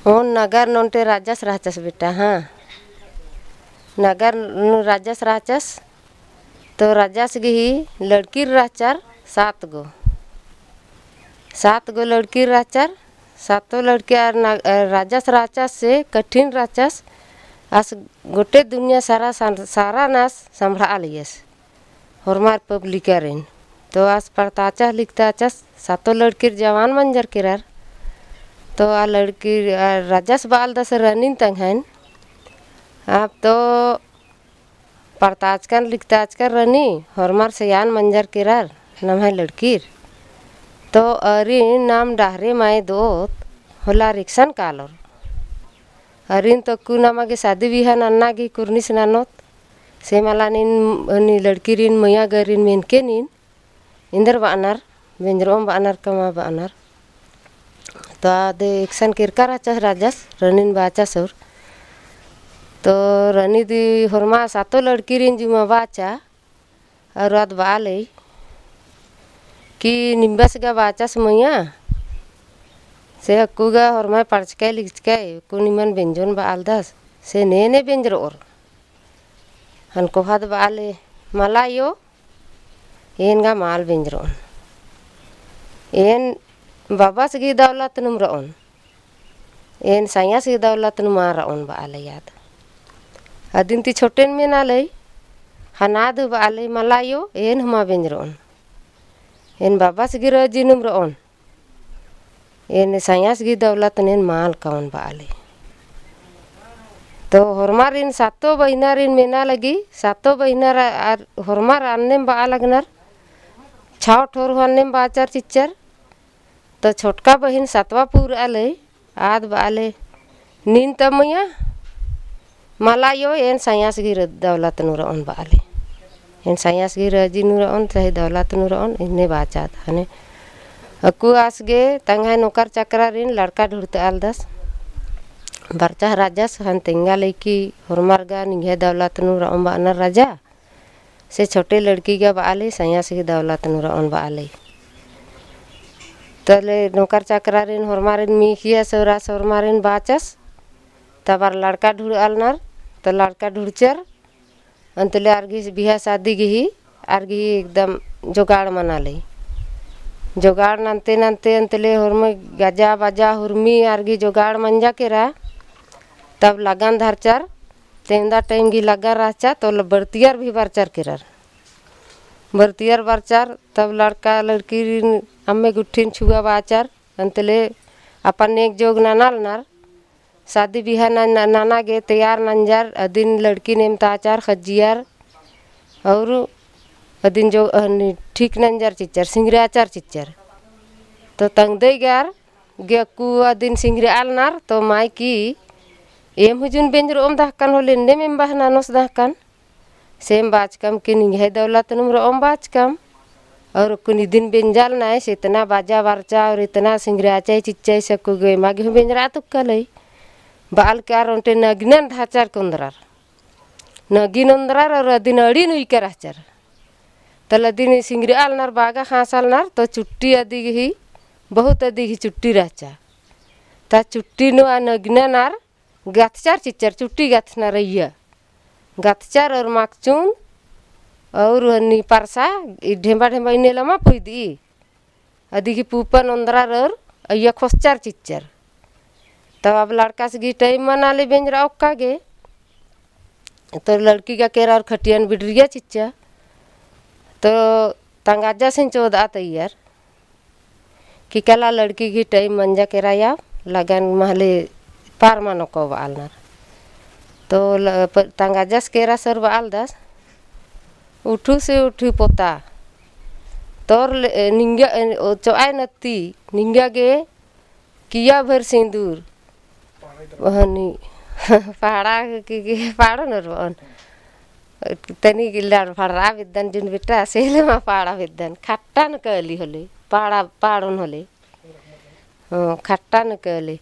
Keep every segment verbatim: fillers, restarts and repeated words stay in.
ओ नगर नोंटे राजस राचस बेटा। हाँ नगर राजस राचस तो राजस गी लड़की राचार सात गो सात गो लड़की राचार सातों लड़की राजस राचस से कठिन राचस आस गोटे दुनिया सारा सारा नास संभला लियस हरमार पब्लिक रेन तो आस पड़ताचा लिखता चस सातों लड़की जवान मंजर किरार तो आ लड़की राजस बाल दस रनिन तंगहन आप तो पड़ताच कर लिखता कर रनी हरमार सयान मंजर किरार नाम है लड़की तो अरी नाम डाहरे माए दोत होला रिक्सन कालोर अरिन तो कु नामा के शादी बिहा नन्ना की कुर्निस नानोत से मला नी लड़की रिन मैया गरिन मेनके नीन इंदर बानर बेंजरोम बानर कमा बानर तो आदे एक्शन किरकार आचा राजस रनिन बाचा सौर तो रनी दी हरमा सातों लड़की रिन जुमा बाचा और आद बाले कि निम्बस गा बाचास मैया से अक्कुगा हरमा पड़चके लिखके कुनिमन बेंजोन बालदास से नेने बेंजर और हनको हद बाले मला यो एनगा माल बेंजरोन एन बाबा से दौलत नुम रोन एन साया से दौलत नुमा रोन बाले याद अदिन ती छोटेन में ना ले हनाद बाले मला यो एन हमा बेंजरोन एन बाबा से रजी नुम रोन एन साया से दौलत नेन माल कौन बाले तो हरमार इन सातों बहिना रिन मेना लगी सातों बहिना हरमार अन्ने बा लगनर छाव ठोर हन्ने बाचार चिच्चर तो छोटका बहिन सातवा पूर आले आद बाले नीन तमैया मला यो एन सायास गिर दौलत नुरन बाले एन सायास गिर रजी नुरन चाहे दौलत नुरन इन्ने बाचात हने अकु आसगे तंगाय नौकर चक्रा रिन लड़का ढूंढते आलदस बरचा राजस हन तेंगा लेकी हरमारगा निघे दौलत नुरन बानर राजा से छोटे लड़की का बाले सायास की दौलत नुरन बाले तले नौकर चक्रा रिन हरमारिन मीखिया सौरा सौरमारिन बाचस तबार लड़का ढूंढ आलनर तो लड़का ढूंढचर अंतले आरगी बिहा शादी गी आरगी एकदम जोगाड़ मना ले जोगाड़ नंते नंते अंतले हरमे गजा बजा हुरमी आरगी जोगाड़ मंजा केरा तब लगन धरचर तेंदा टाइम गी लगा राचा तो बर्तियार भी बरचर केरर बर्तियार बरचर तब लड़का लड़की अम्मे गुट्ठिन छुआ बाचार अंतले अपन एक जोग नानाल नर शादी बिहा ना नाना गे तैयार नंजार अदिन लड़की नेम ताचार खजियार और अदिन जो ठीक नंजार चिच्चर सिंगरे आचार चिच्चर तो तंग दे गार गे कु अदिन सिंगरे आल नार तो माई की एम हुजुन बेंजर ओम दहकन होले ने मेम बहना नोस दहकन सेम बाचकम के निघे दौलत नुमर ओम बाचकम और कुनी दिन बेंजाल नाय से इतना बाजा बारचा और इतना सिंगरे आचाई चिच्चाई सकु गे मागे बेंजरा तुक्कलई बाल कार उनटे नगनन ढाचार कुंदरार नगिन उंदरार और अदिन अड़ी नुई के राचार तल अदिन सिंगरे आल नर बागा खासाल नर तो चुट्टी अदी ही बहुत अदी ही चुट्टी राचा ता चुट्टी नु आ नगना नार गथचार चिच्चर चुट्टी गथना रैया गथचार और माकचून और नी परसा ढेंबा ढेंबा इने लमा पुईदी अदी की पूपन उंदरार और अय्या खोसचार चिच्चर तब अब लड़का से टाइम मना ले बेंजरा ओक्का गे तो लड़की का केरा और खटियान बिडरिया चिच्चा तो तंगाजा सिंह चौदह तैयार कि कला लड़की की टाइम मंजा केराया लगन महले पार मानो को बालनर तो तंगाजस केरा सर बाल दस उठू से उठू पोता तोर निंगा चौआय नती निंगा गे किया भर सिंदूर वहनी पहाड़ा की पहाड़ो नरवन तनी गिल्लार पहाड़ा विद्दन जिन बेटा सेले मा पहाड़ा विद्दन खट्टा न कहली होले पहाड़ा पहाड़न होले खट्टा न कहले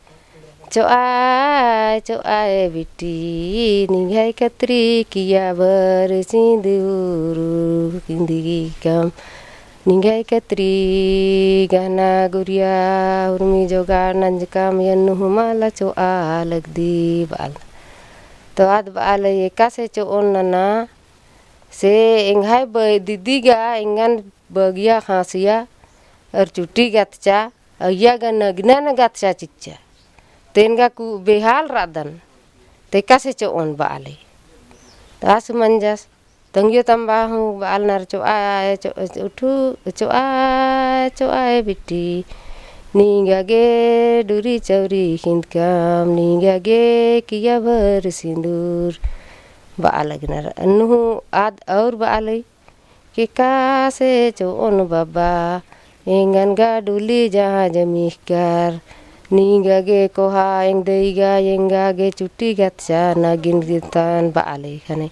चौआय चौआय बिटी निघाई कतरी किया भर सिंदूर जिंदगी कम Ningai katri gana guria urmi joga nanjkam yanu humala co alag di bal. To ad bal ye kase co onnana se enghai ba didiga engan bagia khasia er cuti gatcha ayya gana gnana gatcha chicha. Tenga ku behal radan. Te kase co on bale. Tas manjas tangyo tambahu baal nar co a co utu co a co a biti ninga ge duri chauri hindkam ninga ge kiya bar sindur baal gnar anu ad aur baale ke kase co on baba engan ga duli jaha jamihkar ninga ge koha eng deiga enga ge cuti gatcha nagin gitan baale khane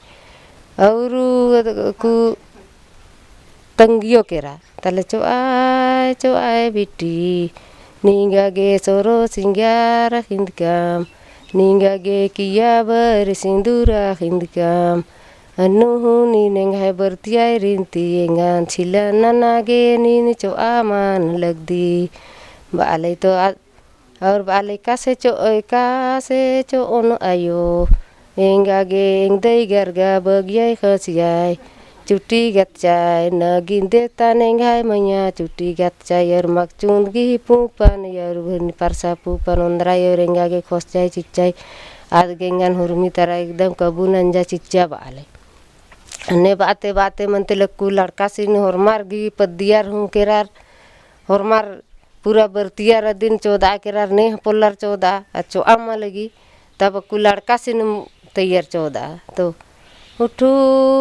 auru ku tangyo kera tale coai coai biti ninga ge soro singgara hindkam ninga ge kiya bar sindura hindkam anu ni neng hai bertiai rinti engan chilana nage ni coa man lagdi baale to aur baale kase co kase co on ayo enga ge eng dei garga bagyai khasiai cuti gatchai nagin detan enghai manya cuti gatchai yer makchund gi pupan yer bhni parsa pupan ondra yer enga ge khoschai chichai ad gengan hurmi tara एकदम कबून अंजा चिच्चा बाले ने बाते बाते मनते लक्कू लड़का सिन होरमार गी पदियार हूँ केरार होरमार पूरा बरतियार दिन चौदह केरार ने पोलर चौदह अच्छो आमा लगी तब कु लड़का सिन तैयार चौदह तो उठू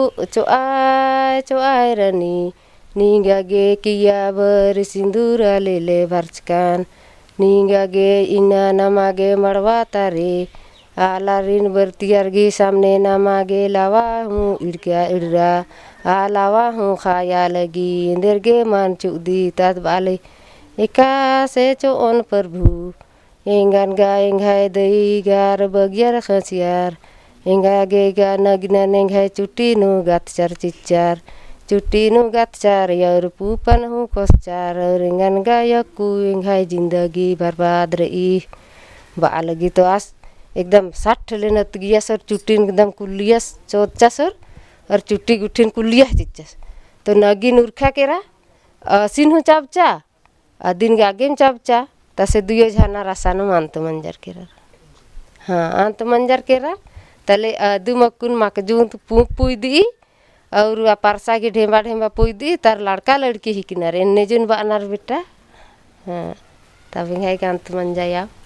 चोआय चोआय रनी नींगा गे किया बर सिंदूरा ले ले बरचकान नींगा गे इना नमागे मड़वा तारे आला रिन बरतियार गे सामने नमागे लावा हूँ इड़का इड़रा आ लावा हूँ खाया लगी इंदर गे मान चुदी तात बाले एका से चो ओन प्रभु एंगान गा एंघाय दई गार बगियार खसियार enga ge ga nagna nenghai cuti nu gatchar chichar cuti nu gatchar yaur pupan hu koschar ringan ga yaku enghai जिंदगी बर्बाद रही बा लगी तो आज एकदम साठ लेना तगिया सर चुटी एकदम कुलिया चौचा सर और चुटी गुठिन कुलिया चिच्चस तो नगिन उर्खा केरा सिन्हु चाबचा दिन के आगे चाबचा तसे दुयो झाना रासानो अंत मंजर केरा हाँ अंत मंजर केरा तले अदु मकुन मकजून पू पुई दी और परसा की ढेंबा ढेंबा पुई दी तार लड़का लड़की ही किनारे नेजुन बानार बेटा हाँ तब इंगाई का अंत मन जाया